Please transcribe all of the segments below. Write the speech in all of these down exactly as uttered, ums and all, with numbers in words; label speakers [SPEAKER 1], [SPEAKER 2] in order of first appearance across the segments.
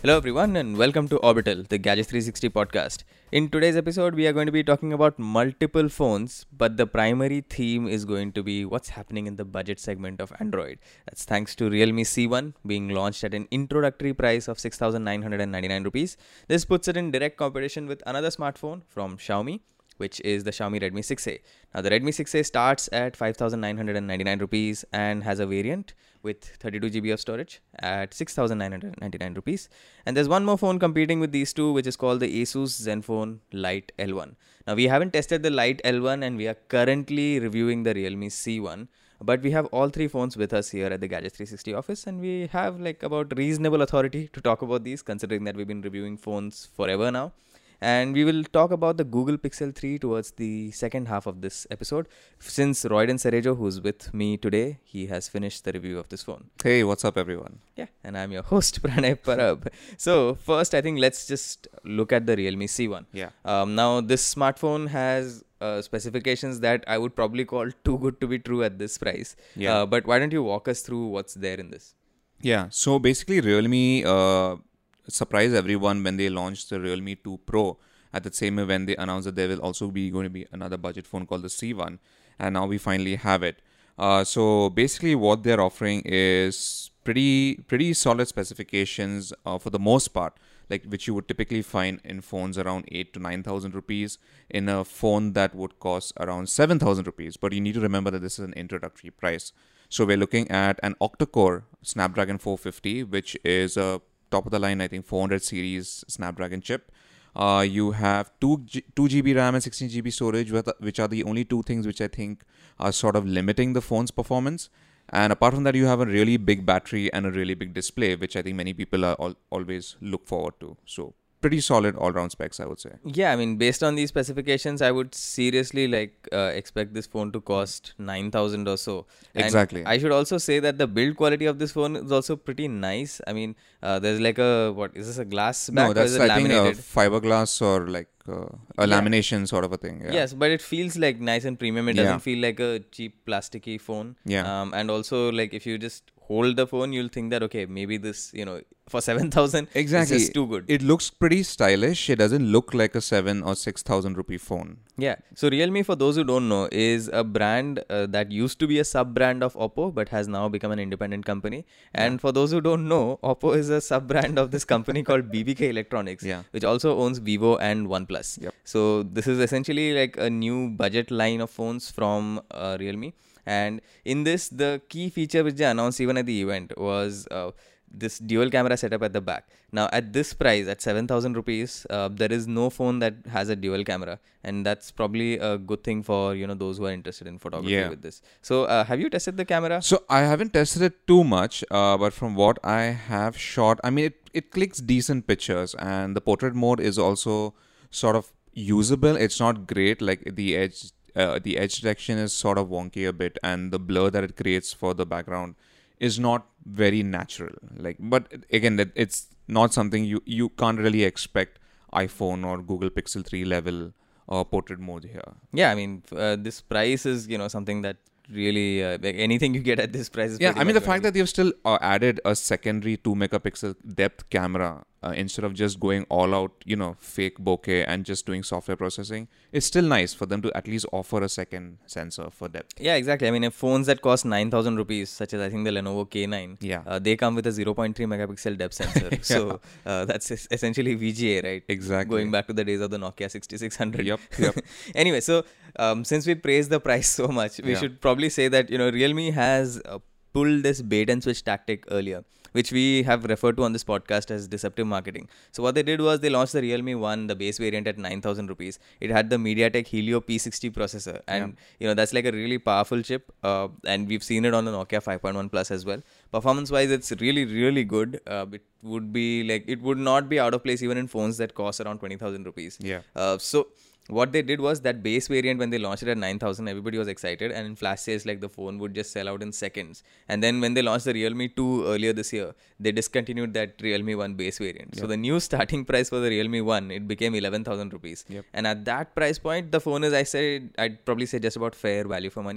[SPEAKER 1] Hello everyone and welcome to Orbital, the Gadget three sixty podcast. In today's episode, we are going to be talking about multiple phones, but the primary theme is going to be what's happening in the budget segment of Android. That's thanks to Realme C one being launched at an introductory price of six thousand nine hundred ninety-nine rupees. This puts it in direct competition with another smartphone from Xiaomi, which is the Xiaomi Redmi six A. Now, the Redmi six A starts at five thousand nine hundred ninety-nine rupees and has a variant with thirty-two gigabytes of storage at six thousand nine hundred ninety-nine rupees. And there's one more phone competing with these two, which is called the Asus Zenfone Lite L one. Now, we haven't tested the Lite L one and we are currently reviewing the Realme C one. But we have all three phones with us here at the Gadget three sixty office, and we have like about reasonable authority to talk about these, considering that we've been reviewing phones forever now. And we will talk about the Google Pixel three towards the second half of this episode. Since Royden Cerejo, who's with me today, he has finished the review of this phone.
[SPEAKER 2] Hey, what's up, everyone?
[SPEAKER 1] Yeah, and I'm your host, Pranay Parab. So first, I think let's just look at the Realme C one.
[SPEAKER 2] Yeah.
[SPEAKER 1] Um, now, this smartphone has uh, specifications that I would probably call too good to be true at this price.
[SPEAKER 2] Yeah.
[SPEAKER 1] Uh, but why don't you walk us through what's there in this?
[SPEAKER 2] Yeah. So basically, Realme uh, surprised everyone when they launched the Realme two Pro. At the same event, they announced that there will also be going to be another budget phone called the C one, and now we finally have it. Uh, so basically, what they're offering is pretty pretty solid specifications uh, for the most part, like which you would typically find in phones around eight to nine thousand rupees in a phone that would cost around seven thousand rupees. But you need to remember that this is an introductory price. So we're looking at an octa-core Snapdragon four fifty, which is a top of the line, I think, four hundred series Snapdragon chip. Uh, you have two G B RAM and sixteen G B storage, which are the only two things which I think are sort of limiting the phone's performance. And apart from that, you have a really big battery and a really big display, which I think many people are al- always look forward to. So pretty solid all-round specs, I would say.
[SPEAKER 1] Yeah, I mean, based on these specifications, I would seriously like uh, expect this phone to cost nine thousand or so. And
[SPEAKER 2] exactly.
[SPEAKER 1] I should also say that the build quality of this phone is also pretty nice. I mean, uh, there's like a, what, is this a glass back
[SPEAKER 2] No, that's
[SPEAKER 1] or is it
[SPEAKER 2] I
[SPEAKER 1] laminated?
[SPEAKER 2] think a fiberglass or like uh, a
[SPEAKER 1] Yeah.
[SPEAKER 2] lamination sort of a thing. Yeah.
[SPEAKER 1] Yes, but it feels like nice and premium. It doesn't
[SPEAKER 2] Yeah.
[SPEAKER 1] feel like a cheap plasticky phone.
[SPEAKER 2] Yeah.
[SPEAKER 1] Um, and also, like, if you just hold the phone, you'll think that, okay, maybe this, you know, for seven thousand,
[SPEAKER 2] Exactly.
[SPEAKER 1] it's just too good.
[SPEAKER 2] It looks pretty stylish. It doesn't look like a seven or six thousand rupee phone.
[SPEAKER 1] Yeah. So Realme, for those who don't know, is a brand uh, that used to be a sub-brand of Oppo, but has now become an independent company. And
[SPEAKER 2] Yeah.
[SPEAKER 1] for those who don't know, Oppo is a sub-brand of this company called B B K Electronics,
[SPEAKER 2] Yeah.
[SPEAKER 1] which also owns Vivo and OnePlus.
[SPEAKER 2] Yep.
[SPEAKER 1] So this is essentially like a new budget line of phones from uh, Realme. And in this, the key feature which they announced even at the event was uh, this dual camera setup at the back. Now, at this price, at seven thousand rupees, uh, there is no phone that has a dual camera. And that's probably a good thing for, you know, those who are interested in photography
[SPEAKER 2] Yeah.
[SPEAKER 1] with this. So, uh, have you tested the camera?
[SPEAKER 2] So I haven't tested it too much, uh, but from what I have shot, I mean, it, it clicks decent pictures, and the portrait mode is also sort of usable. It's not great, like the edge, uh, the edge detection is sort of wonky a bit, and the blur that it creates for the background is not very natural. Like, but again, that it's not something you you can't really expect iPhone or Google Pixel three level uh, portrait mode here.
[SPEAKER 1] Yeah, I mean, uh, this price is, you know, something that really, uh, like anything you get at this price is
[SPEAKER 2] Yeah,
[SPEAKER 1] pretty
[SPEAKER 2] I mean, the
[SPEAKER 1] much
[SPEAKER 2] fact
[SPEAKER 1] gonna
[SPEAKER 2] that they've still uh, added a secondary two megapixel depth camera uh, instead of just going all out, you know, fake bokeh and just doing software processing, it's still nice for them to at least offer a second sensor for depth.
[SPEAKER 1] Yeah, exactly. I mean, if phones that cost nine thousand rupees, such as I think the Lenovo K nine,
[SPEAKER 2] Yeah.
[SPEAKER 1] uh, they come with a zero point three megapixel depth sensor.
[SPEAKER 2] Yeah.
[SPEAKER 1] So uh, that's es- essentially V G A, right?
[SPEAKER 2] Exactly.
[SPEAKER 1] Going back to the days of the Nokia sixty-six hundred.
[SPEAKER 2] Yep, yep.
[SPEAKER 1] Anyway, so um, since we praise the price so much, we
[SPEAKER 2] Yeah.
[SPEAKER 1] should probably say that, you know, Realme has uh, pulled this bait and switch tactic earlier, which we have referred to on this podcast as deceptive marketing. So what they did was they launched the Realme one, the base variant, at nine thousand rupees. It had the MediaTek Helio P sixty processor, and you know that's like a really powerful chip. Uh, and we've seen it on the Nokia five point one Plus as well. Performance-wise, it's really, really good. Uh, it would be like it would not be out of place even in phones that cost around twenty thousand rupees.
[SPEAKER 2] Yeah.
[SPEAKER 1] Uh, so what they did was that base variant, when they launched it at nine thousand, everybody was excited, and in flash sales, like the phone would just sell out in seconds. And then when they launched the Realme two earlier this year, they discontinued that Realme one base variant. So
[SPEAKER 2] Yep.
[SPEAKER 1] the new starting price for the Realme one, it became eleven thousand rupees.
[SPEAKER 2] Yep.
[SPEAKER 1] And at that price point, the phone is, I said, I'd probably say just about fair value for money.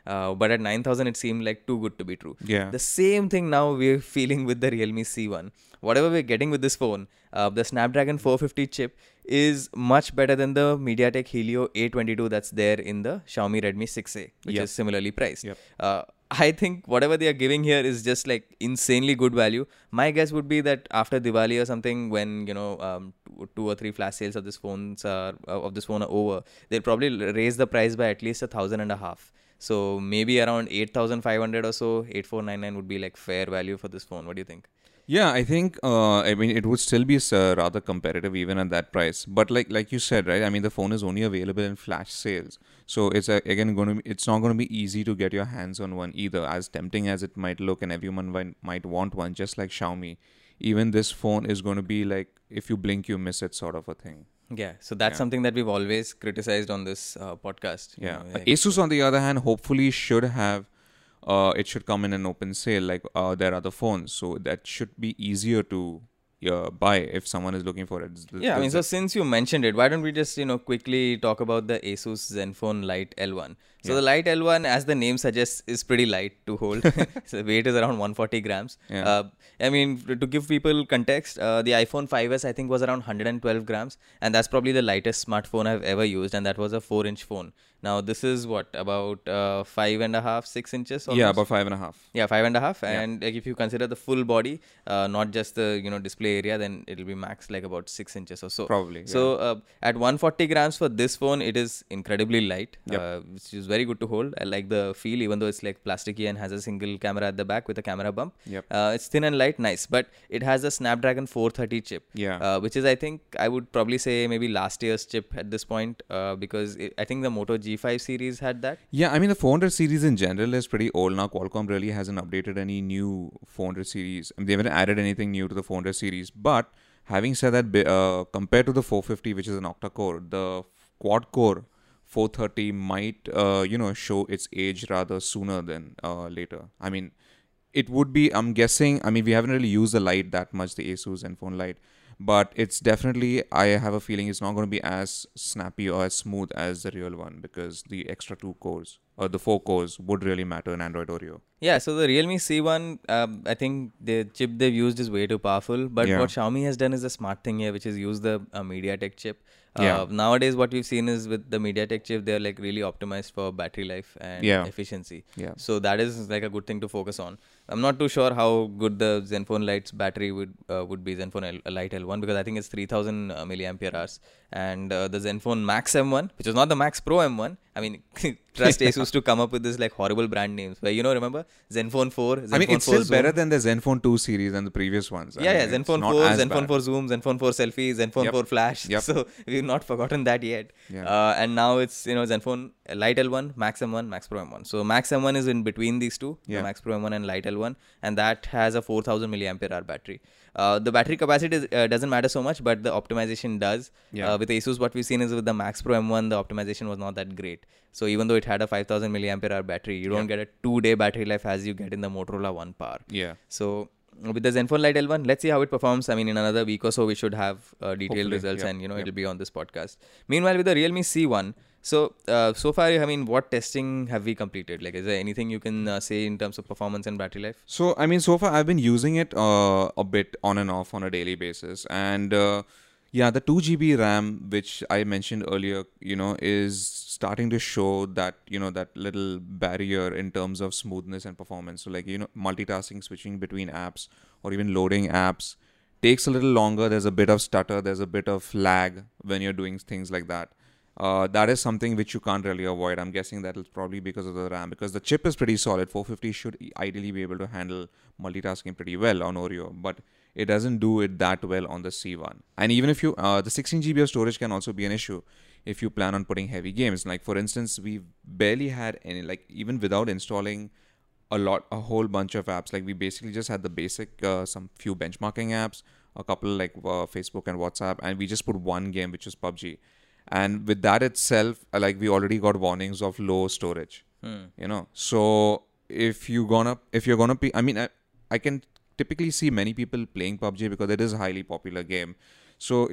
[SPEAKER 1] Uh, but at nine thousand, it seemed like too good to be true.
[SPEAKER 2] Yeah.
[SPEAKER 1] The same thing now we're feeling with the Realme C one. Whatever we're getting with this phone, uh, the Snapdragon four fifty chip is much better than the MediaTek Helio A twenty-two that's there in the Xiaomi Redmi six A, which
[SPEAKER 2] Yep.
[SPEAKER 1] is similarly priced.
[SPEAKER 2] Yep.
[SPEAKER 1] Uh, I think whatever they are giving here is just like insanely good value. My guess would be that after Diwali or something, when you know um, two, two or three flash sales of this phones are uh, of this phone are over, they'll probably l- raise the price by at least a thousand and a half. So maybe around eight thousand five hundred or so, eight four nine nine would be like fair value for this phone. What do you think?
[SPEAKER 2] Yeah, I think uh, I mean it would still be uh, rather competitive even at that price. But like like you said, right? I mean the phone is only available in flash sales, so it's uh, again going to be, it's not going to be easy to get your hands on one either. As tempting as it might look, and everyone might, might want one, just like Xiaomi. Even this phone is going to be like if you blink, you miss it, sort of a thing.
[SPEAKER 1] Yeah, so that's
[SPEAKER 2] Yeah.
[SPEAKER 1] something that we've always criticized on this uh, podcast. you
[SPEAKER 2] Yeah.
[SPEAKER 1] know,
[SPEAKER 2] Uh,
[SPEAKER 1] like-
[SPEAKER 2] Asus, on the other hand, hopefully should have. Uh, it should come in an open sale like uh, their other phones, so that should be easier to uh, buy if someone is looking for it. It's the-
[SPEAKER 1] Yeah, I
[SPEAKER 2] the
[SPEAKER 1] mean, so
[SPEAKER 2] Z-
[SPEAKER 1] since you mentioned it, why don't we just, you know, quickly talk about the Asus Zenfone Lite L one. So
[SPEAKER 2] Yeah.
[SPEAKER 1] the Lite L one, as the name suggests, is pretty light to hold. So weight is around one hundred forty grams.
[SPEAKER 2] Yeah.
[SPEAKER 1] Uh, I mean, to give people context, uh, the iPhone five S I think was around one hundred twelve grams, and that's probably the lightest smartphone I've ever used, and that was a four-inch phone. Now this is what, about uh, five and a half, six inches?
[SPEAKER 2] yeah,
[SPEAKER 1] almost?
[SPEAKER 2] about five and a half.
[SPEAKER 1] Yeah, five and a half.
[SPEAKER 2] Yeah.
[SPEAKER 1] And like, if you consider the full body, uh, not just the you know display area, then it'll be max like about six inches or so.
[SPEAKER 2] Probably. Yeah.
[SPEAKER 1] So uh, at one hundred forty grams for this phone, it is incredibly light,
[SPEAKER 2] Yep.
[SPEAKER 1] uh, which is very good to hold. I like the feel, even though it's like plasticky and has a single camera at the back with a camera bump.
[SPEAKER 2] Yep.
[SPEAKER 1] Uh, it's thin and light, nice. But it has a Snapdragon four thirty chip,
[SPEAKER 2] Yeah.
[SPEAKER 1] uh, which is I think I would probably say maybe last year's chip at this point, uh, because it, I think the Moto G five series had that.
[SPEAKER 2] Yeah, I mean the four hundred series in general is pretty old now. Qualcomm really hasn't updated any new four hundred series. I mean, they haven't added anything new to the four hundred series. But having said that, bi- uh, compared to the four fifty, which is an octa-core, the quad core four thirty might uh, you know show its age rather sooner than uh, later. I mean, it would be. I'm guessing. I mean, we haven't really used the Lite that much, the Asus Zenfone Lite. But it's definitely, I have a feeling it's not going to be as snappy or as smooth as the real one, because the extra two cores or the four cores would really matter in Android Oreo.
[SPEAKER 1] Yeah, so the Realme C one, um, I think the chip they've used is way too powerful. But
[SPEAKER 2] Yeah.
[SPEAKER 1] what Xiaomi has done is a smart thing here, which is use the uh, MediaTek chip. Uh,
[SPEAKER 2] Yeah.
[SPEAKER 1] Nowadays, what we've seen is with the MediaTek chip, they're like really optimized for battery life and
[SPEAKER 2] Yeah.
[SPEAKER 1] efficiency.
[SPEAKER 2] Yeah.
[SPEAKER 1] So that is like a good thing to focus on. I'm not too sure how good the Zenfone Lite's battery would uh, would be, Zenfone L- Lite L one, because I think it's three thousand uh, milliampere hours. And uh, the Zenfone Max M one, which is not the Max Pro M one. I mean, trust Asus to come up with this like horrible brand names. Where, you know, remember Zenfone four, Zenfone
[SPEAKER 2] I mean, it's
[SPEAKER 1] four
[SPEAKER 2] still
[SPEAKER 1] Zoom.
[SPEAKER 2] better than the Zenfone two series and the previous ones. I
[SPEAKER 1] Yeah,
[SPEAKER 2] mean,
[SPEAKER 1] yeah,
[SPEAKER 2] it's
[SPEAKER 1] Zenfone
[SPEAKER 2] not
[SPEAKER 1] four,
[SPEAKER 2] as
[SPEAKER 1] Zenfone
[SPEAKER 2] bad.
[SPEAKER 1] four Zoom, Zenfone four Selfie, Zenfone
[SPEAKER 2] Yep.
[SPEAKER 1] four Flash.
[SPEAKER 2] Yep.
[SPEAKER 1] So we've not forgotten that yet.
[SPEAKER 2] Yeah.
[SPEAKER 1] Uh, and now it's, you know, Zenfone Lite L one, Max M one, Max Pro M one. So Max M one is in between these two,
[SPEAKER 2] Yeah.
[SPEAKER 1] the Max Pro M one and Lite L one, and that has a four thousand milliampere hour battery. Uh, the battery capacity is, uh, doesn't matter so much, but the optimization does.
[SPEAKER 2] Yeah.
[SPEAKER 1] Uh, with Asus, what we've seen is with the Max Pro M one, the optimization was not that great. So even though it had a five thousand milliampere hour battery, you don't
[SPEAKER 2] Yeah.
[SPEAKER 1] get a two-day battery life as you get in the Motorola One Power.
[SPEAKER 2] Yeah.
[SPEAKER 1] So with the Zenfone Lite L one, let's see how it performs. I mean, in another week or so, we should have uh, detailed
[SPEAKER 2] Hopefully,
[SPEAKER 1] results,
[SPEAKER 2] yeah,
[SPEAKER 1] and you know
[SPEAKER 2] yeah.
[SPEAKER 1] it'll be on this podcast. Meanwhile, with the Realme C one, so uh, so far, I mean, what testing have we completed? Like, is there anything you can uh, say in terms of performance and battery life?
[SPEAKER 2] So, I mean, so far I've been using it uh, a bit on and off on a daily basis. And uh, yeah, the two G B RAM, which I mentioned earlier, you know, is starting to show that, you know, that little barrier in terms of smoothness and performance. So, like, you know, multitasking, switching between apps or even loading apps takes a little longer. There's a bit of stutter, there's a bit of lag when you're doing things like that. Uh, that is something which you can't really avoid. I'm guessing that it's probably because of the RAM, because the chip is pretty solid. four fifty should ideally be able to handle multitasking pretty well on Oreo, but it doesn't do it that well on the C one. And even if you, uh, the sixteen G B of storage can also be an issue if you plan on putting heavy games. Like, for instance, we barely had any, like, even without installing a lot, a whole bunch of apps. Like, we basically just had the basic, uh, some few benchmarking apps, a couple like uh, Facebook and WhatsApp, and we just put one game, which is P U B G. And with that itself, uh, like, we already got warnings of low storage,
[SPEAKER 1] Hmm.
[SPEAKER 2] you know. So if you gonna, if you're gonna be, I mean, I, I can typically see many people playing P U B G because it is a highly popular game. So if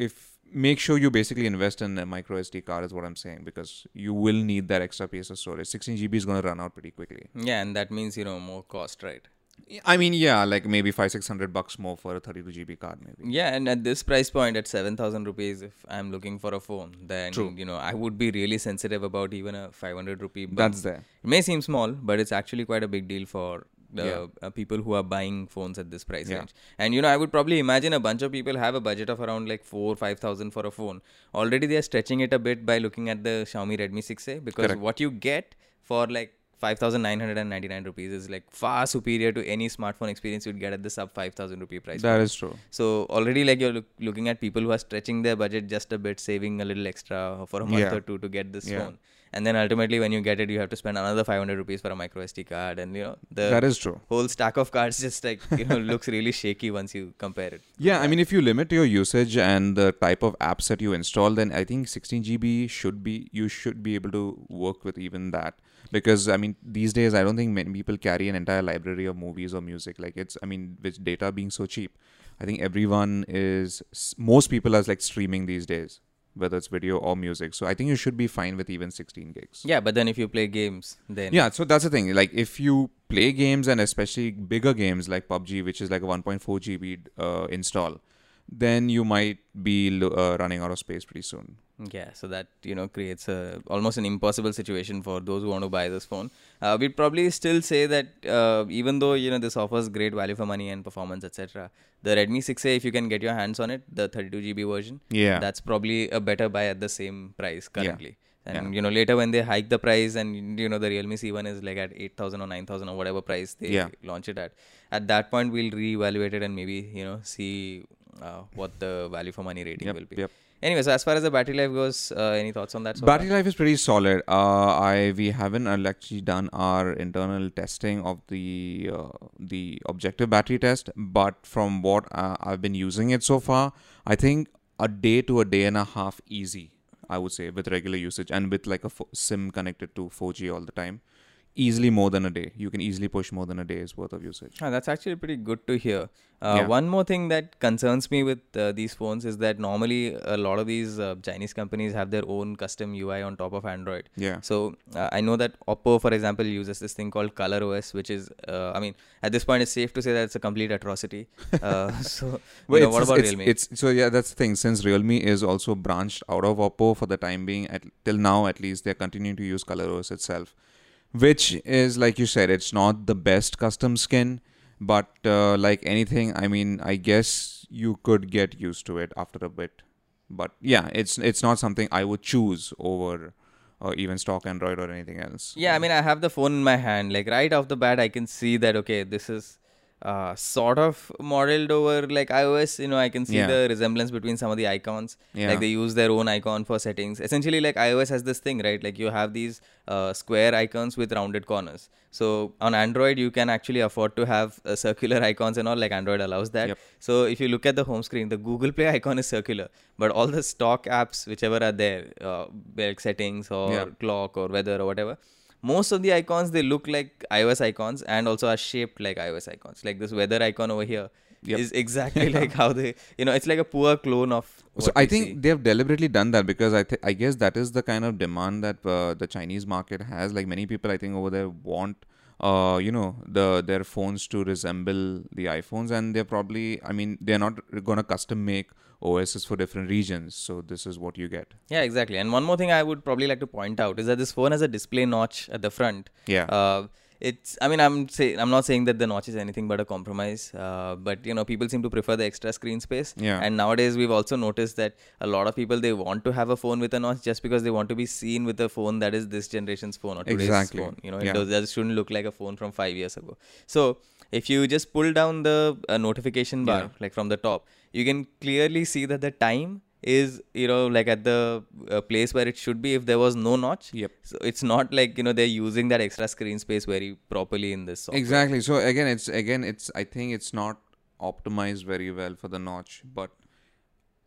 [SPEAKER 2] make sure you basically invest in a micro S D card is what I'm saying, because you will need that extra piece of storage. sixteen G B is going to run out pretty quickly.
[SPEAKER 1] Yeah, and that means, you know, more cost, right?
[SPEAKER 2] I mean, yeah, like maybe five, six hundred bucks more for a thirty-two G B card, maybe.
[SPEAKER 1] Yeah, and at this price point, at seven thousand rupees, if I'm looking for a phone, then,
[SPEAKER 2] True.
[SPEAKER 1] you know, I would be really sensitive about even a five hundred rupee bump.
[SPEAKER 2] That's there.
[SPEAKER 1] It may seem small, but it's actually quite a big deal for the
[SPEAKER 2] Yeah.
[SPEAKER 1] uh, people who are buying phones at this price
[SPEAKER 2] Yeah.
[SPEAKER 1] range. And, you know, I would probably imagine a bunch of people have a budget of around like four, five thousand for a phone. Already they are stretching it a bit by looking at the Xiaomi Redmi six A, because
[SPEAKER 2] Correct.
[SPEAKER 1] what you get for like five thousand nine hundred ninety-nine rupees is like far superior to any smartphone experience you'd get at the sub five thousand rupee price.
[SPEAKER 2] That
[SPEAKER 1] point.
[SPEAKER 2] is true.
[SPEAKER 1] So already like you're look, looking at people who are stretching their budget just a bit, saving a little extra for a month
[SPEAKER 2] Yeah.
[SPEAKER 1] or two to get this
[SPEAKER 2] Yeah.
[SPEAKER 1] phone. And then ultimately when you get it, you have to spend another five hundred rupees for a micro S D card. And, you know, the
[SPEAKER 2] That is true.
[SPEAKER 1] whole stack of cards just like, you know, looks really shaky once you compare it.
[SPEAKER 2] Yeah, I mean, if you limit your usage and the type of apps that you install, then I think sixteen G B should be, you should be able to work with even that. Because, I mean, these days, I don't think many people carry an entire library of movies or music. Like, it's, I mean, with data being so cheap, I think everyone is, most people are like streaming these days, whether it's video or music. So I think you should be fine with even sixteen gigs.
[SPEAKER 1] Yeah, but then if you play games, then...
[SPEAKER 2] Yeah, so that's the thing. Like, if you play games, and especially bigger games like P U B G, which is like a one point four G B uh, install, then you might be lo- uh, running out of space pretty soon.
[SPEAKER 1] Yeah, so that, you know, creates a almost an impossible situation for those who want to buy this phone. Uh, we'd probably still say that uh, even though, you know, this offers great value for money and performance, et cetera, the Redmi six A, if you can get your hands on it, the thirty-two G B version,
[SPEAKER 2] Yeah.
[SPEAKER 1] that's probably a better buy at the same price currently. And,
[SPEAKER 2] Yeah.
[SPEAKER 1] you know, later when they hike the price and, you know, the Realme C one is like at eight thousand or nine thousand or whatever price they
[SPEAKER 2] Yeah.
[SPEAKER 1] launch it at, at that point, we'll reevaluate it and maybe, you know, see uh, what the value for money rating
[SPEAKER 2] Yep,
[SPEAKER 1] will be.
[SPEAKER 2] yep.
[SPEAKER 1] Anyway, so as far as the battery life goes, uh, any thoughts on that? So
[SPEAKER 2] Battery
[SPEAKER 1] far?
[SPEAKER 2] life is pretty solid. Uh, I we haven't uh, actually done our internal testing of the uh, the objective battery test, but from what uh, I've been using it so far, I think a day to a day and a half easy, I would say, with regular usage and with like a fo- SIM connected to four G all the time. Easily more than a day. You can easily push more than a day's worth of usage.
[SPEAKER 1] Ah, that's actually pretty good to hear. Uh,
[SPEAKER 2] Yeah.
[SPEAKER 1] One more thing that concerns me with uh, these phones is that normally a lot of these uh, Chinese companies have their own custom U I on top of Android.
[SPEAKER 2] Yeah.
[SPEAKER 1] So uh, I know that Oppo, for example, uses this thing called ColorOS, which is, uh, I mean, at this point, it's safe to say that it's a complete atrocity. Uh, so, you
[SPEAKER 2] Well,
[SPEAKER 1] know,
[SPEAKER 2] it's,
[SPEAKER 1] what about
[SPEAKER 2] it's,
[SPEAKER 1] Realme?
[SPEAKER 2] It's so yeah, that's the thing. Since Realme is also branched out of Oppo for the time being, at till now at least, they're continuing to use ColorOS itself, which is, like you said, it's not the best custom skin, but uh, like anything, I mean, I guess you could get used to it after a bit. But yeah, it's it's not something I would choose over uh, even stock Android or anything else.
[SPEAKER 1] Yeah, I mean, I have the phone in my hand. Like right off the bat, I can see that, okay, this is uh, sort of modeled over like iOS. You know, I can see
[SPEAKER 2] Yeah.
[SPEAKER 1] the resemblance between some of the icons.
[SPEAKER 2] Yeah.
[SPEAKER 1] Like they use their own icon for settings. Essentially, like iOS has this thing, right? Like you have these uh, square icons with rounded corners. So on Android, you can actually afford to have uh, circular icons and all. Like Android allows that.
[SPEAKER 2] Yep.
[SPEAKER 1] So if you look at the home screen, the Google Play icon is circular, but all the stock apps, whichever are there, uh, like settings or
[SPEAKER 2] Yeah.
[SPEAKER 1] clock or weather or whatever, most of the icons, they look like iOS icons and also are shaped like iOS icons. Like this weather icon over here is
[SPEAKER 2] Yep.
[SPEAKER 1] exactly like how they, you know, it's like a poor clone of what
[SPEAKER 2] So I
[SPEAKER 1] we
[SPEAKER 2] think
[SPEAKER 1] see.
[SPEAKER 2] they have deliberately done that because I th- I guess that is the kind of demand that uh, the Chinese market has. Like many people, I think over there want, uh, you know, the their phones to resemble the iPhones, and they're probably, I mean, they're not gonna custom make O Ss for different regions. So this is what you get.
[SPEAKER 1] Yeah, exactly. And one more thing I would probably like to point out is that this phone has a display notch at the front.
[SPEAKER 2] Yeah.
[SPEAKER 1] Uh, it's. I mean, I'm say I'm not saying that the notch is anything but a compromise. Uh, but you know, people seem to prefer the extra screen space.
[SPEAKER 2] Yeah.
[SPEAKER 1] And nowadays, we've also noticed that a lot of people, they want to have a phone with a notch just because they want to be seen with a phone that is this generation's phone or today's
[SPEAKER 2] Exactly.
[SPEAKER 1] phone. You know,
[SPEAKER 2] Yeah.
[SPEAKER 1] it does, that shouldn't look like a phone from five years ago. So if you just pull down the uh, notification bar,
[SPEAKER 2] Yeah.
[SPEAKER 1] like from the top, you can clearly see that the time is, you know, like at the uh, place where it should be if there was no notch.
[SPEAKER 2] Yep.
[SPEAKER 1] So it's not like, you know, they're using that extra screen space very properly in this software.
[SPEAKER 2] Exactly. So again, it's again, it's I think it's not optimized very well for the notch, but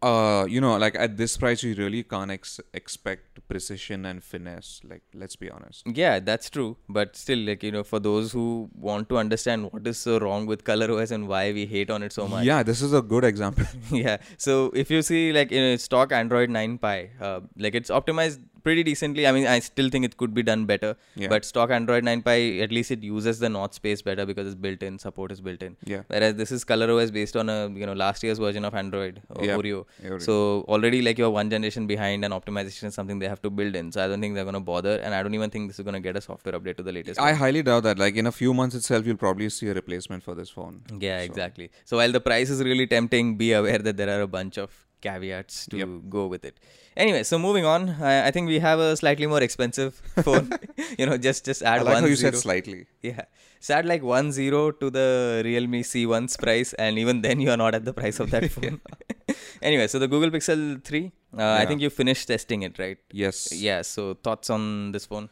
[SPEAKER 2] uh, you know, like at this price, you really can't ex- expect precision and finesse. Like, let's be honest.
[SPEAKER 1] Yeah, that's true. But still, like, you know, for those who want to understand what is so wrong with ColorOS and why we hate on it so much.
[SPEAKER 2] Yeah, this is a good example.
[SPEAKER 1] Yeah. So if you see like in a stock Android nine Pie, uh, like it's optimized pretty decently. I mean, I still think it could be done better.
[SPEAKER 2] Yeah.
[SPEAKER 1] But stock Android nine Pie, at least it uses the North space better because it's built in, support is built in.
[SPEAKER 2] Yeah.
[SPEAKER 1] Whereas this is ColorOS based on a, you know, last year's version of Android, or
[SPEAKER 2] Yeah.
[SPEAKER 1] Oreo.
[SPEAKER 2] Oreo.
[SPEAKER 1] So already like you're one generation behind, and optimization is something they have to build in. So I don't think they're going to bother, and I don't even think this is going to get a software update to the latest.
[SPEAKER 2] I
[SPEAKER 1] one.
[SPEAKER 2] highly doubt that. Like in a few months itself, you'll probably see a replacement for this phone.
[SPEAKER 1] Yeah,
[SPEAKER 2] So-
[SPEAKER 1] exactly. So while the price is really tempting, be aware that there are a bunch of caveats to
[SPEAKER 2] Yep.
[SPEAKER 1] go with it. Anyway, so moving on, I, I think we have a slightly more expensive phone. you know, just just add
[SPEAKER 2] I like
[SPEAKER 1] one
[SPEAKER 2] how you
[SPEAKER 1] zero.
[SPEAKER 2] said slightly.
[SPEAKER 1] Yeah, so add like one zero to the Realme C one's price, and even then you are not at the price of that phone. Anyway, so the Google Pixel three, uh, I
[SPEAKER 2] Yeah.
[SPEAKER 1] think you finished testing it, right?
[SPEAKER 2] Yes.
[SPEAKER 1] Yeah. So thoughts on this phone?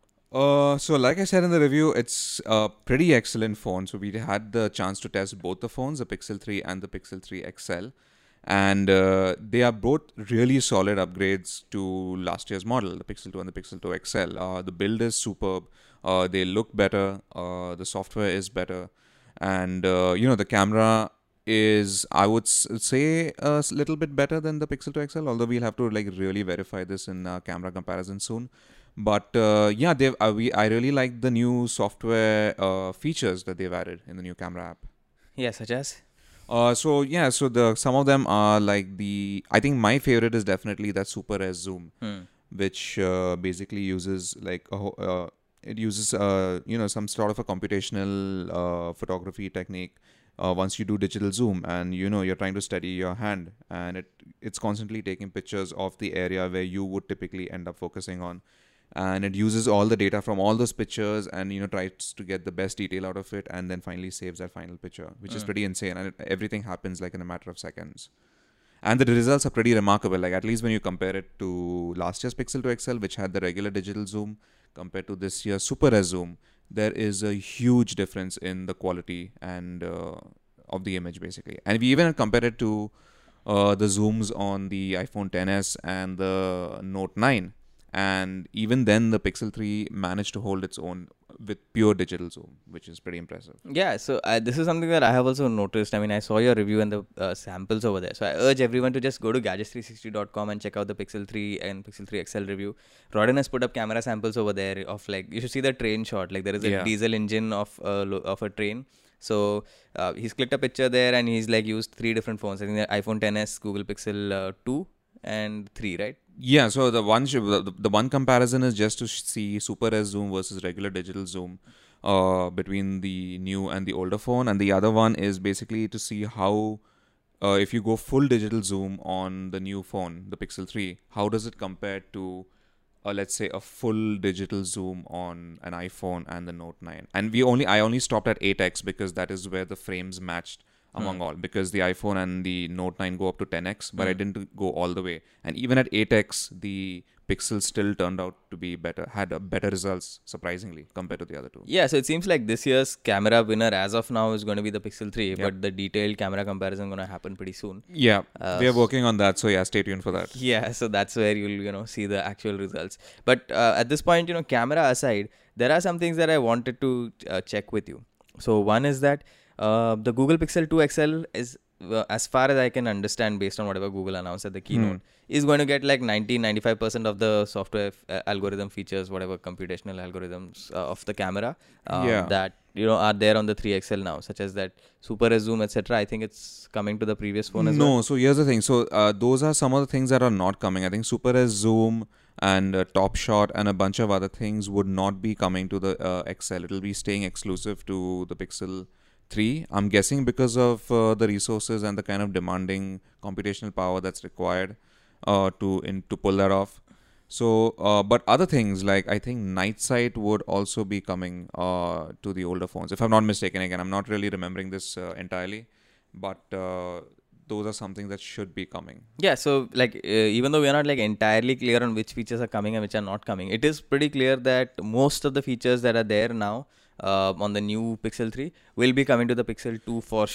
[SPEAKER 2] Uh, so like I said in the review, it's a pretty excellent phone. So we had the chance to test both the phones, the Pixel three and the Pixel three X L. And uh, they are both really solid upgrades to last year's model, the Pixel two and the Pixel two X L. Uh, the build is superb. Uh, they look better. Uh, the software is better. And, uh, you know, the camera is, I would s- say, a s- little bit better than the Pixel two X L, although we'll have to like really verify this in uh, camera comparison soon. But uh, yeah, they've uh, we I really like the new software uh, features that they've added in the new camera app.
[SPEAKER 1] Yeah, such as.
[SPEAKER 2] Uh, so yeah, so the some of them are like the I think my favorite is definitely that Super Res zoom,
[SPEAKER 1] Hmm.
[SPEAKER 2] which uh, basically uses like a, ho- uh, it uses uh, you know some sort of a computational uh, photography technique. Uh, once you do digital zoom and you know you're trying to steady your hand and it it's constantly taking pictures of the area where you would typically end up focusing on, and it uses all the data from all those pictures and you know tries to get the best detail out of it and then finally saves that final picture, which is
[SPEAKER 1] Mm.
[SPEAKER 2] pretty insane, and it, everything happens like in a matter of seconds. And the results are pretty remarkable, like at least when you compare it to last year's Pixel two X L, which had the regular digital zoom, compared to this year's Super Res zoom, there is a huge difference in the quality and uh, of the image basically. And we even compared it to uh, the zooms on the iPhone X S and the Note nine, and even then the Pixel three managed to hold its own with pure digital zoom, which is pretty impressive.
[SPEAKER 1] Yeah, so uh, this is something that I have also noticed. I mean, I saw your review and the uh, samples over there. So I urge everyone to just go to gadgets three sixty dot com and check out the Pixel three and Pixel three X L review. Rodin has put up camera samples over there of like, you should see the train shot. Like there is a
[SPEAKER 2] Yeah.
[SPEAKER 1] diesel engine of uh, lo- of a train. So uh, he's clicked a picture there and he's like used three different phones. I think the iPhone X S, Google Pixel uh, two and three, right?
[SPEAKER 2] Yeah, so the one sh- the, the one comparison is just to sh- see Super Res zoom versus regular digital zoom uh, between the new and the older phone, and the other one is basically to see how uh, if you go full digital zoom on the new phone, the Pixel three, how does it compare to uh, let's say a full digital zoom on an iPhone and the Note nine? And we only I only stopped at eight x because that is where the frames matched among
[SPEAKER 1] Hmm.
[SPEAKER 2] all, because the iPhone and the Note nine go up to ten x, but I
[SPEAKER 1] Hmm.
[SPEAKER 2] didn't go all the way. And even at eight x, the Pixel still turned out to be better, had a better results surprisingly compared to the other two.
[SPEAKER 1] Yeah, so it seems like this year's camera winner as of now is going to be the Pixel three,
[SPEAKER 2] Yep.
[SPEAKER 1] but the detailed camera comparison going to happen pretty soon.
[SPEAKER 2] Yeah,
[SPEAKER 1] Uh,
[SPEAKER 2] we are working on that, so yeah, stay tuned for that.
[SPEAKER 1] Yeah, so that's where you'll, you know, see the actual results. But uh, at this point, you know, camera aside, there are some things that I wanted to uh, check with you. So one is that uh, the Google Pixel two X L is, uh, as far as I can understand, based on whatever Google announced at the keynote, is going to get like ninety to ninety-five percent of the software f- uh, algorithm features, whatever computational algorithms uh, of the camera um,
[SPEAKER 2] Yeah.
[SPEAKER 1] that, you know, are there on the three X L now, such as that Super Res zoom, et cetera. I think it's coming to the previous phone as
[SPEAKER 2] no,
[SPEAKER 1] well.
[SPEAKER 2] so here's the thing. So uh, those are some of the things that are not coming. I think Super Res zoom and uh, Top Shot and a bunch of other things would not be coming to the uh, X L. It'll be staying exclusive to the Pixel three. I'm guessing because of uh, the resources and the kind of demanding computational power that's required uh, to in to pull that off. So, uh, but other things like I think Night Sight would also be coming uh, to the older phones, if I'm not mistaken. Again, I'm not really remembering this uh, entirely, but uh, those are something that should be coming.
[SPEAKER 1] Yeah, so like uh, even though we are not like entirely clear on which features are coming and which are not coming, it is pretty clear that most of the features that are there now uh, on the new Pixel three will be coming to the Pixel two for sure.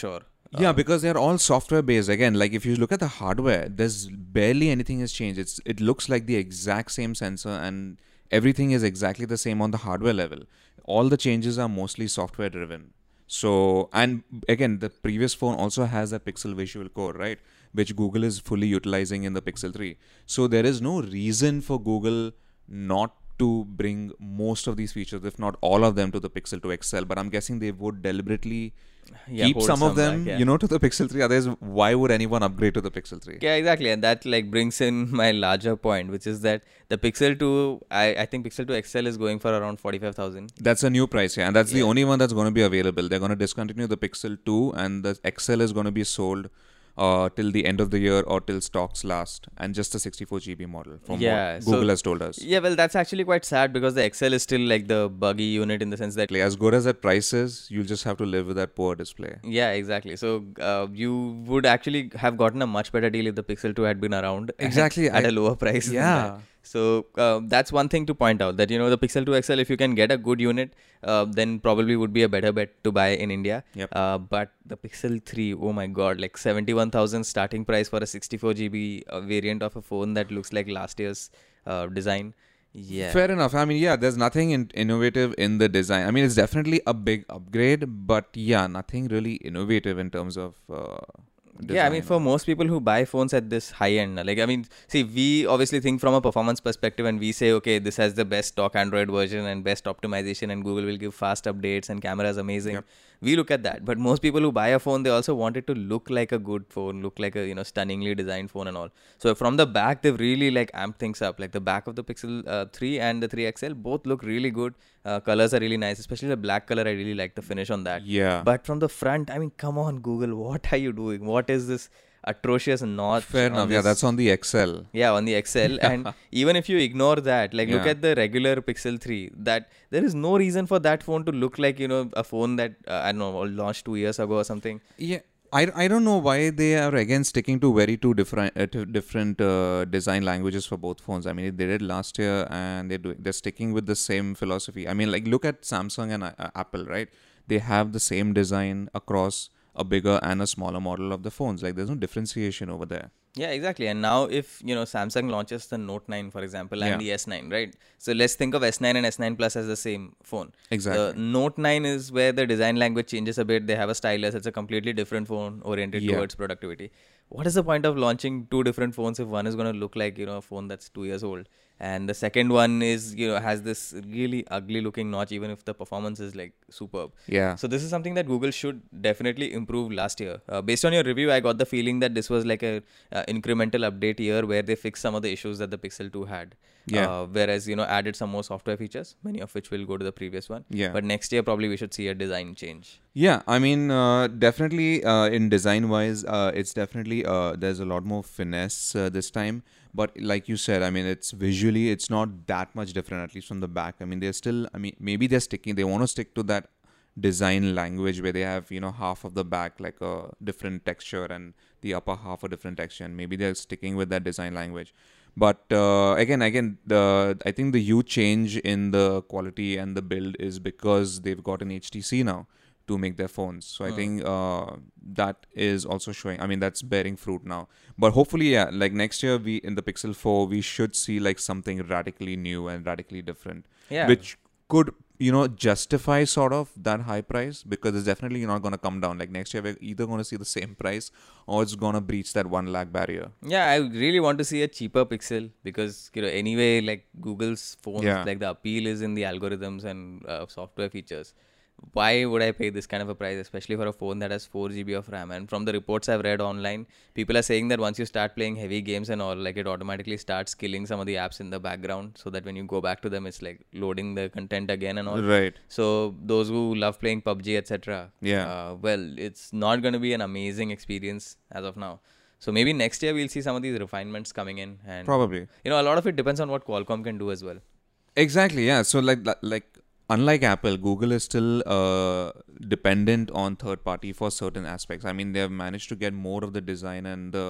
[SPEAKER 2] Yeah, because they're all software based. Again, like if you look at the hardware, there's barely anything has changed. It's it looks like the exact same sensor, and everything is exactly the same on the hardware level. All the changes are mostly software driven. So, and again, the previous phone also has that Pixel Visual Core, right? Which Google is fully utilizing in the Pixel three. So there is no reason for Google not to bring most of these features, if not all of them, to the Pixel two X L. But I'm guessing they would deliberately
[SPEAKER 1] Yeah,
[SPEAKER 2] keep
[SPEAKER 1] hold
[SPEAKER 2] some of them,
[SPEAKER 1] back, yeah.
[SPEAKER 2] you know, to the Pixel three. Otherwise, why would anyone upgrade to the Pixel three?
[SPEAKER 1] Yeah, exactly. And that like brings in my larger point, which is that the Pixel two, I, I think Pixel two X L is going for around forty-five thousand.
[SPEAKER 2] That's a new price, yeah. And that's the
[SPEAKER 1] Yeah.
[SPEAKER 2] only one that's going to be available. They're going to discontinue the Pixel two, and the X L is going to be sold uh, till the end of the year or till stocks last. And just a sixty-four G B model from
[SPEAKER 1] Yeah,
[SPEAKER 2] what
[SPEAKER 1] so-
[SPEAKER 2] Google has told us.
[SPEAKER 1] Yeah, well, that's actually quite sad because the X L is still like the buggy unit in the sense that.
[SPEAKER 2] As good as that price is, you'll just have to live with that poor display.
[SPEAKER 1] Yeah, exactly. So uh, you would actually have gotten a much better deal if the Pixel two had been around.
[SPEAKER 2] Exactly,
[SPEAKER 1] At
[SPEAKER 2] I-
[SPEAKER 1] a lower price. than
[SPEAKER 2] Yeah.
[SPEAKER 1] that. So uh, that's one thing to point out, that, you know, the Pixel two X L, if you can get a good unit, uh, then probably would be a better bet to buy in India.
[SPEAKER 2] Yep.
[SPEAKER 1] Uh, but the Pixel three, oh my God, like seventy-one thousand starting price for a sixty-four G B uh, variant of a phone that looks like last year's uh, design. Yeah.
[SPEAKER 2] Fair enough. I mean, yeah, there's nothing in- innovative in the design. I mean, it's definitely a big upgrade, but yeah, nothing really innovative in terms of. Uh,
[SPEAKER 1] Yeah, I mean,
[SPEAKER 2] design.
[SPEAKER 1] for most people who buy phones at this high end, like, I mean, see, we obviously think from a performance perspective and we say, okay, this has the best stock Android version and best optimization, and Google will give fast updates and camera is amazing.
[SPEAKER 2] Yep.
[SPEAKER 1] We look at that. But most people who buy a phone, they also want it to look like a good phone, look like a, you know, stunningly designed phone and all. So from the back, they've really like amped things up. Like the back of the Pixel uh, three and the three X L both look really good. Uh, colors are really nice, especially the black color. I really like the finish on that.
[SPEAKER 2] Yeah.
[SPEAKER 1] But from the front, I mean, come on, Google, what are you doing? What is this atrocious notch?
[SPEAKER 2] Fair
[SPEAKER 1] on
[SPEAKER 2] enough. Yeah,
[SPEAKER 1] this-
[SPEAKER 2] that's on the X L.
[SPEAKER 1] Yeah, on the X L. And even if you ignore that, like look
[SPEAKER 2] Yeah.
[SPEAKER 1] at the regular Pixel three, that there is no reason for that phone to look like, you know, a phone that, uh, I don't know, launched two years ago or something.
[SPEAKER 2] Yeah. I, I don't know why they are again sticking to very two different uh, two different uh, design languages for both phones. I mean, they did last year, and they're doing they're sticking with the same philosophy. I mean, like look at Samsung and uh, Apple, right? They have the same design across a bigger and a smaller model of the phones. Like there's no differentiation over there.
[SPEAKER 1] Yeah, exactly. And now if, you know, Samsung launches the Note nine, for example, and
[SPEAKER 2] Yeah.
[SPEAKER 1] the S nine, right? So let's think of S nine and S nine Plus as the same phone.
[SPEAKER 2] Exactly.
[SPEAKER 1] The Note nine is where the design language changes a bit. They have a stylus. It's a completely different phone oriented
[SPEAKER 2] Yeah.
[SPEAKER 1] towards productivity. What is the point of launching two different phones if one is going to look like, you know, a phone that's two years old? And the second one is, you know, has this really ugly looking notch, even if the performance is like superb.
[SPEAKER 2] Yeah.
[SPEAKER 1] So this is something that Google should definitely improve last year. Uh, based on your review, I got the feeling that this was like a uh, incremental update year where they fixed some of the issues that the Pixel two had.
[SPEAKER 2] Yeah.
[SPEAKER 1] Uh, whereas, you know, added some more software features, many of which will go to the previous one.
[SPEAKER 2] Yeah.
[SPEAKER 1] But next year, probably we should see a design change.
[SPEAKER 2] Yeah, I mean, uh, definitely uh, in design wise, uh, it's definitely uh, there's a lot more finesse uh, this time. But like you said, I mean, it's visually, it's not that much different, at least from the back. I mean, they're still, I mean, maybe they're sticking, they want to stick to that design language where they have, you know, half of the back like a different texture and the upper half a different texture. And maybe they're sticking with that design language. But uh, again, again, the I think the huge change in the quality and the build is because they've got an H T C now to make their phones. So I
[SPEAKER 1] Hmm.
[SPEAKER 2] think uh, that is also showing. I mean, that's bearing fruit now. But hopefully, yeah, like next year, we in the Pixel four, we should see like something radically new and radically different,
[SPEAKER 1] Yeah.
[SPEAKER 2] which could, you know, justify sort of that high price, because it's definitely not going to come down. Like next year, we're either going to see the same price or it's going to breach that one lakh barrier.
[SPEAKER 1] Yeah, I really want to see a cheaper Pixel because, you know, anyway, like Google's phones,
[SPEAKER 2] Yeah.
[SPEAKER 1] like the appeal is in the algorithms and uh, software features. Why would I pay this kind of a price, especially for a phone that has four G B of RAM? And from the reports I've read online, people are saying that once you start playing heavy games and all, like it automatically starts killing some of the apps in the background, so that when you go back to them, it's like loading the content again and all.
[SPEAKER 2] Right.
[SPEAKER 1] So those who love playing P U B G, et cetera.
[SPEAKER 2] Yeah.
[SPEAKER 1] Uh, well, it's not going to be an amazing experience as of now. So maybe next year we'll see some of these refinements coming in, and
[SPEAKER 2] Probably.
[SPEAKER 1] you know, a lot of it depends on what Qualcomm can do as well.
[SPEAKER 2] Exactly. Yeah. So like like unlike Apple, Google is still uh, dependent on third party for certain aspects. I mean, they have managed to get more of the design and the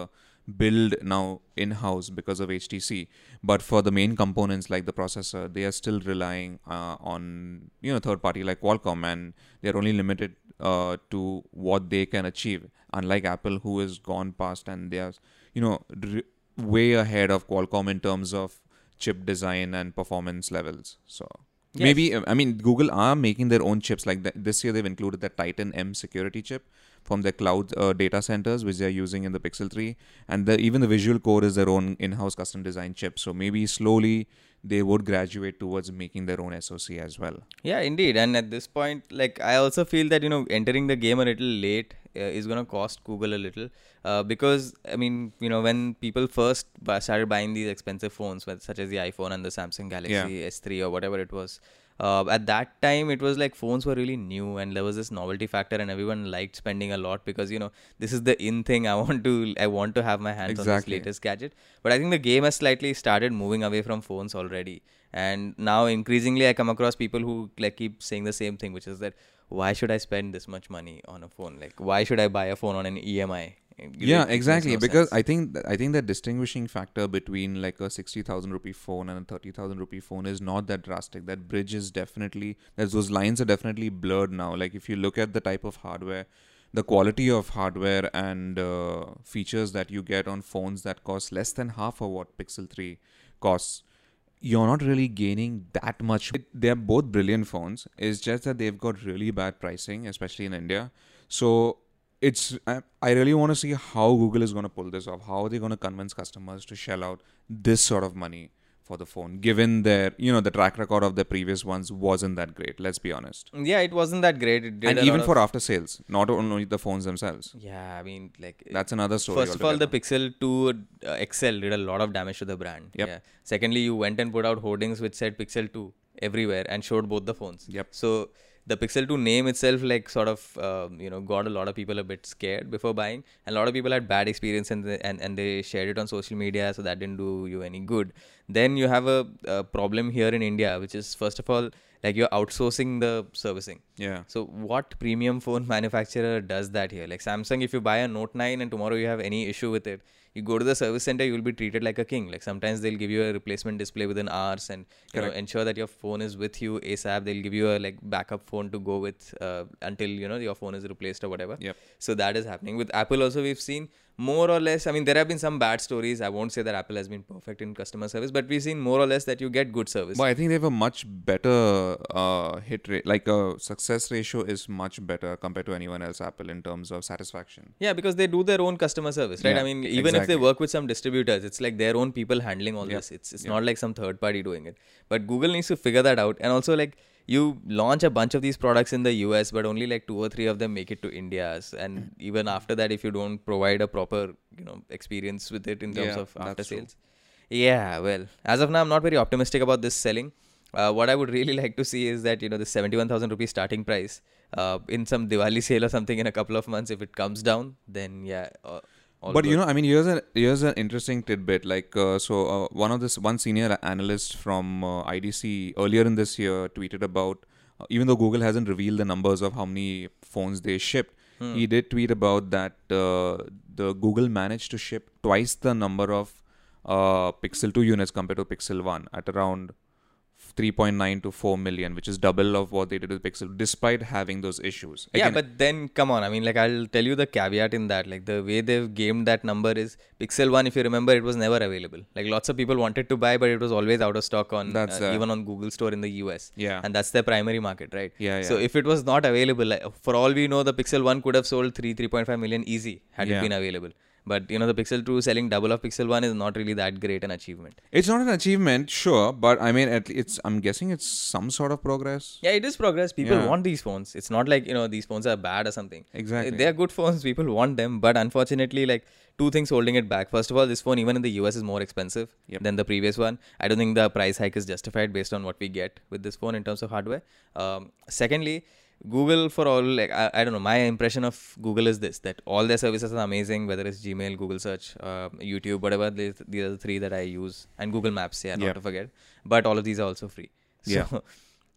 [SPEAKER 2] build now in-house because of H T C. But for the main components like the processor, they are still relying uh, on you know third party like Qualcomm, and they're only limited uh, to what they can achieve. Unlike Apple, who has gone past and they are you know r- way ahead of Qualcomm in terms of chip design and performance levels. So.
[SPEAKER 1] Yes.
[SPEAKER 2] Maybe, I mean, Google are making their own chips. Like the, this year, they've included the Titan M security chip from their cloud uh, data centers, which they're using in the Pixel three. And the, even the Visual Core is their own in-house custom design chip. So maybe slowly they would graduate towards making their own S O C as well.
[SPEAKER 1] Yeah, indeed. And at this point, like, I also feel that, you know, entering the game a little late uh, is going to cost Google a little. Uh, because, I mean, you know, when people first bu- started buying these expensive phones, with- such as the iPhone and the Samsung Galaxy
[SPEAKER 2] Yeah.
[SPEAKER 1] S three or whatever it was, uh, at that time, it was like phones were really new and there was this novelty factor and everyone liked spending a lot because, you know, this is the in thing. I want to, I want to have my hands
[SPEAKER 2] Exactly.
[SPEAKER 1] on this latest gadget. But I think the game has slightly started moving away from phones already. And now increasingly I come across people who like keep saying the same thing, which is that why should I spend this much money on a phone? Like, why should I buy a phone on an E M I? It-
[SPEAKER 2] Yeah,
[SPEAKER 1] it makes
[SPEAKER 2] exactly.
[SPEAKER 1] no
[SPEAKER 2] Because
[SPEAKER 1] sense.
[SPEAKER 2] I think th- I think the distinguishing factor between like a sixty thousand rupee phone and a thirty thousand rupee phone is not that drastic. That bridge is definitely, there's those lines are definitely blurred now. Like if you look at the type of hardware, the quality of hardware and uh, features that you get on phones that cost less than half of what Pixel three costs, you're not really gaining that much. It- They're both brilliant phones. It's just that they've got really bad pricing, especially in India. So it's I, I really want to see how Google is going to pull this off. How are they going to convince customers to shell out this sort of money for the phone, given their you know the track record of the previous ones wasn't that great. Let's be honest.
[SPEAKER 1] Yeah, it wasn't that great. It did
[SPEAKER 2] And
[SPEAKER 1] a
[SPEAKER 2] even
[SPEAKER 1] lot
[SPEAKER 2] for
[SPEAKER 1] of,
[SPEAKER 2] after sales, not only the phones themselves.
[SPEAKER 1] yeah, I mean, like,
[SPEAKER 2] That's another story.
[SPEAKER 1] first of all, the
[SPEAKER 2] altogether.
[SPEAKER 1] Pixel two uh, X L did a lot of damage to the brand.
[SPEAKER 2] Yep.
[SPEAKER 1] Yeah. Secondly, you went and put out hoardings which said Pixel two everywhere and showed both the phones.
[SPEAKER 2] Yep.
[SPEAKER 1] So the Pixel two name itself, like, sort of, um, you know, got a lot of people a bit scared before buying. And a lot of people had bad experience and, they, and, and they shared it on social media, so that didn't do you any good. Then you have a, a problem here in India, which is, first of all, like, you're outsourcing the servicing.
[SPEAKER 2] Yeah.
[SPEAKER 1] So what premium phone manufacturer does that here? Like Samsung, if you buy a Note nine and tomorrow you have any issue with it, you go to the service center, you will be treated like a king. Like sometimes they'll give you a replacement display within hours and you know
[SPEAKER 2] Correct.
[SPEAKER 1] ensure that your phone is with you ASAP. They'll give you a like backup phone to go with uh, until you know your phone is replaced or whatever.
[SPEAKER 2] Yep.
[SPEAKER 1] So that is happening with Apple. Also, we've seen more or less. I mean, there have been some bad stories. I won't say that Apple has been perfect in customer service, but we've seen more or less that you get good service.
[SPEAKER 2] But I think they have a much better uh, hit rate. Like a success ratio is much better compared to anyone else Apple in terms of satisfaction.
[SPEAKER 1] Yeah, because they do their own customer service, right?
[SPEAKER 2] Yeah,
[SPEAKER 1] I mean, even if they
[SPEAKER 2] exactly.
[SPEAKER 1] work with some distributors, it's like their own people handling all
[SPEAKER 2] Yep,
[SPEAKER 1] this. It's it's
[SPEAKER 2] yep.
[SPEAKER 1] not like some third party doing it. But Google needs to figure that out. And also, like, you launch a bunch of these products in the U S, but only like two or three of them make it to India's. And even after that, if you don't provide a proper, you know, experience with it in terms
[SPEAKER 2] Yeah,
[SPEAKER 1] of after
[SPEAKER 2] that's true.
[SPEAKER 1] sales. Yeah, well, as of now, I'm not very optimistic about this selling. Uh, what I would really like to see is that, you know, the seventy-one thousand rupees starting price uh, in some Diwali sale or something in a couple of months, if it comes down, then yeah. Uh, all
[SPEAKER 2] But you
[SPEAKER 1] good.
[SPEAKER 2] know, I mean, here's a here's an interesting tidbit. Like, uh, so uh, one of this one senior analyst from uh, I D C earlier in this year tweeted about, uh, even though Google hasn't revealed the numbers of how many phones they shipped,
[SPEAKER 1] Hmm.
[SPEAKER 2] he did tweet about that uh, the Google managed to ship twice the number of uh, Pixel two units compared to Pixel one at around three point nine to four million, which is double of what they did with Pixel, despite having those issues.
[SPEAKER 1] Yeah,
[SPEAKER 2] Again,
[SPEAKER 1] but then come on. I mean, like, I'll tell you the caveat in that. Like, the way they've gamed that number is Pixel one, if you remember, it was never available. Like, lots of people wanted to buy, but it was always out of stock on
[SPEAKER 2] That's
[SPEAKER 1] uh,
[SPEAKER 2] there.
[SPEAKER 1] even on Google Store in the U S.
[SPEAKER 2] Yeah.
[SPEAKER 1] And that's their primary market, right?
[SPEAKER 2] Yeah,
[SPEAKER 1] So
[SPEAKER 2] yeah.
[SPEAKER 1] if it was not available, like, for all we know, the Pixel one could have sold three, three point five million easy had it
[SPEAKER 2] Yeah.
[SPEAKER 1] been available. But, you know, the Pixel two selling double of Pixel one is not really that great an achievement.
[SPEAKER 2] It's not an achievement, sure, but I mean, at, it's. I'm guessing it's some sort of progress.
[SPEAKER 1] Yeah, it is progress. People
[SPEAKER 2] Yeah.
[SPEAKER 1] want these phones. It's not like, you know, these phones are bad or something.
[SPEAKER 2] Exactly.
[SPEAKER 1] They are good phones. People want them. But unfortunately, like, two things holding it back. First of all, this phone, even in the U S, is more expensive
[SPEAKER 2] Yep.
[SPEAKER 1] than the previous one. I don't think the price hike is justified based on what we get with this phone in terms of hardware. Um, secondly, Google, for all, like, I, I don't know, my impression of Google is this, that all their services are amazing, whether it's Gmail, Google Search, uh, YouTube, whatever. These, these are the three that I use. And Google Maps, yeah, not
[SPEAKER 2] Yep.
[SPEAKER 1] to forget. But all of these are also free. So,
[SPEAKER 2] Yeah.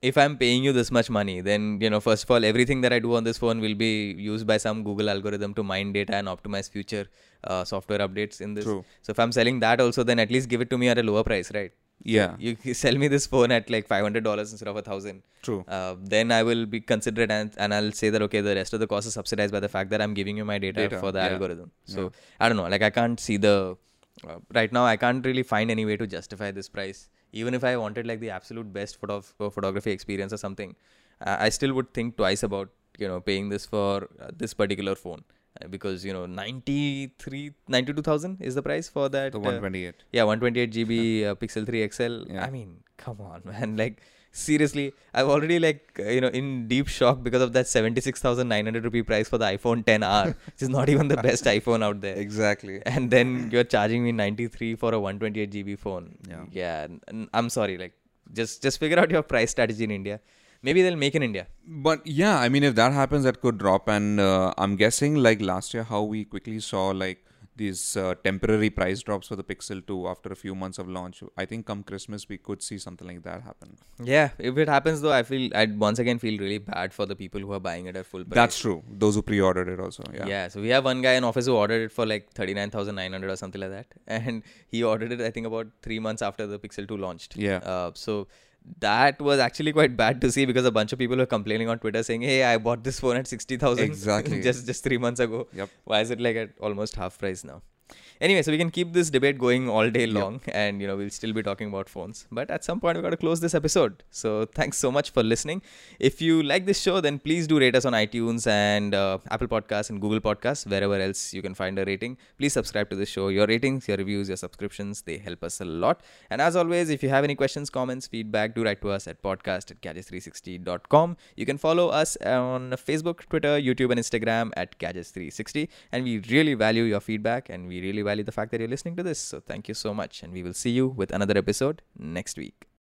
[SPEAKER 1] if I'm paying you this much money, then, you know, first of all, everything that I do on this phone will be used by some Google algorithm to mine data and optimize future uh, software updates in this.
[SPEAKER 2] True.
[SPEAKER 1] So if I'm selling that also, then at least give it to me at a lower price, right?
[SPEAKER 2] Yeah.
[SPEAKER 1] You you sell me this phone at like five hundred dollars instead of a thousand.
[SPEAKER 2] True.
[SPEAKER 1] Uh, then I will be considerate, and, and I'll say that, okay, the rest of the cost is subsidized by the fact that I'm giving you my data,
[SPEAKER 2] Data,
[SPEAKER 1] for the
[SPEAKER 2] yeah.
[SPEAKER 1] algorithm. So
[SPEAKER 2] Yeah.
[SPEAKER 1] I don't know, like I can't see the, uh, right now I can't really find any way to justify this price. Even if I wanted like the absolute best photo photography experience or something, uh, I still would think twice about, you know, paying this for uh, this particular phone. Uh, because, you know, ninety-three, ninety-two thousand is the price for that.
[SPEAKER 2] The
[SPEAKER 1] uh,
[SPEAKER 2] one twenty-eight.
[SPEAKER 1] yeah, one twenty-eight G B uh, Pixel three X L.
[SPEAKER 2] Yeah.
[SPEAKER 1] I mean, come on, man. Like, seriously, I'm already like, uh, you know, in deep shock because of that seventy-six thousand nine hundred rupee price for the iPhone ten R, which is not even the best iPhone out there.
[SPEAKER 2] Exactly.
[SPEAKER 1] And then you're charging me ninety-three for a one twenty-eight G B phone.
[SPEAKER 2] Yeah.
[SPEAKER 1] Yeah. n- I'm sorry. Like, just just figure out your price strategy in India. Maybe they'll make in India.
[SPEAKER 2] But yeah, I mean, if that happens, that could drop. And uh, I'm guessing, like last year, how we quickly saw like these uh, temporary price drops for the Pixel two after a few months of launch. I think come Christmas, we could see something like that happen.
[SPEAKER 1] Yeah. If it happens, though, I feel I'd once again feel really bad for the people who are buying it at full price.
[SPEAKER 2] That's true. Those who pre-ordered it also. Yeah.
[SPEAKER 1] Yeah. So we have one guy in office who ordered it for like thirty-nine thousand nine hundred or something like that. And he ordered it, I think, about three months after the Pixel two launched.
[SPEAKER 2] Yeah.
[SPEAKER 1] Uh, so that was actually quite bad to see because a bunch of people were complaining on Twitter saying, hey, I bought this phone at sixty thousand
[SPEAKER 2] Exactly.
[SPEAKER 1] just, just three months ago.
[SPEAKER 2] Yep.
[SPEAKER 1] Why is it like at almost half price now? Anyway, so we can keep this debate going all day
[SPEAKER 2] Yep.
[SPEAKER 1] long, and, you know, we'll still be talking about phones. But at some point, we got to close this episode. So thanks so much for listening. If you like this show, then please do rate us on iTunes and uh, Apple Podcasts and Google Podcasts, wherever else you can find a rating. Please subscribe to the show. Your ratings, your reviews, your subscriptions, they help us a lot. And as always, if you have any questions, comments, feedback, do write to us at podcast at gadgets three sixty dot com. You can follow us on Facebook, Twitter, YouTube, and Instagram at gadgets three sixty. And we really value your feedback, and we really value the fact that you're listening to this. So thank you so much, and we will see you with another episode next week.